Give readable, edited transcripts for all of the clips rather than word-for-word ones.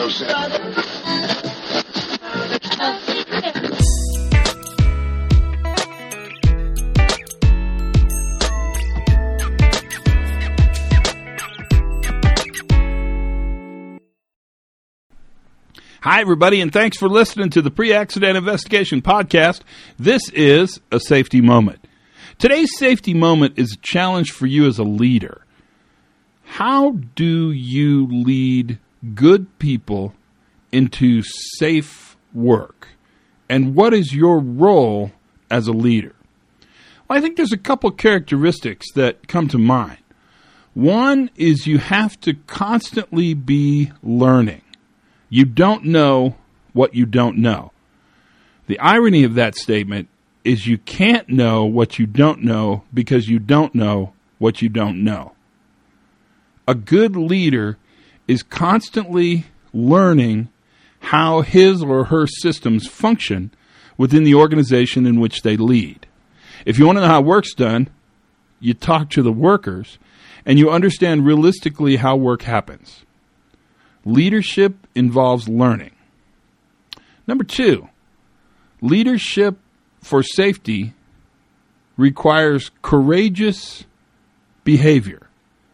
Hi, everybody, and thanks for listening to the Pre-Accident Investigation Podcast. This is a safety moment. Today's safety moment is a challenge for you as a leader. How do you lead good people into safe work? And what is your role as a leader? Well, I think there's a couple characteristics that come to mind. One is you have to constantly be learning. You don't know what you don't know. The irony of that statement is you can't know what you don't know because you don't know what you don't know. A good leader is constantly learning how his or her systems function within the organization in which they lead. If you want to know how work's done, you talk to the workers and you understand realistically how work happens. Leadership involves learning. Number 2, leadership for safety requires courageous behavior.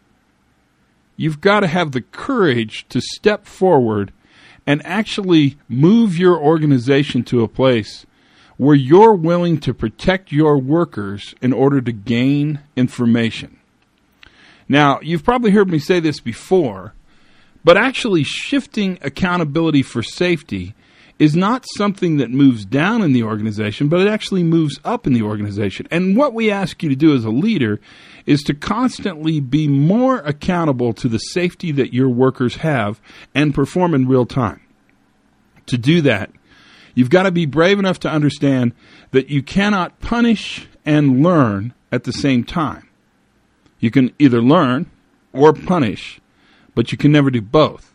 You've got to have the courage to step forward and actually move your organization to a place where you're willing to protect your workers in order to gain information. Now, you've probably heard me say this before, but actually shifting accountability for safety is not something that moves down in the organization, but it actually moves up in the organization. And what we ask you to do as a leader is to constantly be more accountable to the safety that your workers have and perform in real time. To do that, you've got to be brave enough to understand that you cannot punish and learn at the same time. You can either learn or punish, but you can never do both.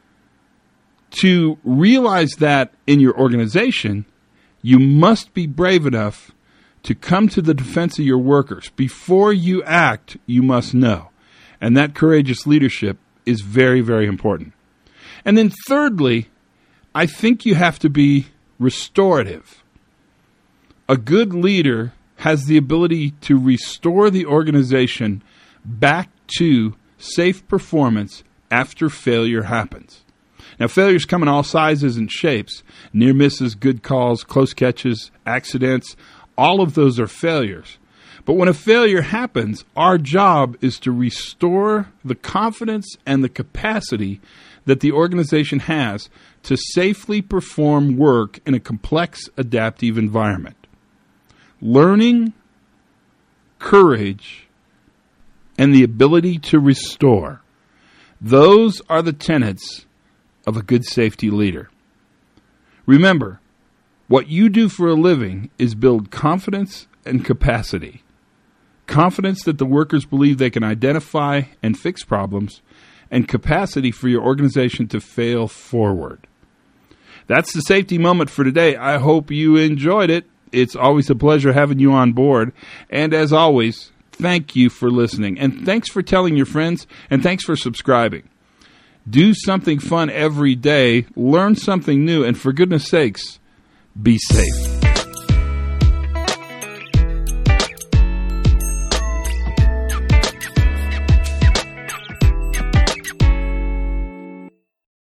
To realize that in your organization, you must be brave enough to come to the defense of your workers. Before you act, you must know. And that courageous leadership is very, very important. And then thirdly, I think you have to be restorative. A good leader has the ability to restore the organization back to safe performance after failure happens. Now, failures come in all sizes and shapes. Near misses, good calls, close catches, accidents, all of those are failures. But when a failure happens, our job is to restore the confidence and the capacity that the organization has to safely perform work in a complex, adaptive environment. Learning, courage, and the ability to restore. Those are the tenets of a good safety leader. Remember, what you do for a living is build confidence and capacity. Confidence that the workers believe they can identify and fix problems, and capacity for your organization to fail forward. That's the safety moment for today. I hope you enjoyed it. It's always a pleasure having you on board. And as always, thank you for listening, and thanks for telling your friends, and thanks for subscribing. Do something fun every day, learn something new, and for goodness sakes, be safe.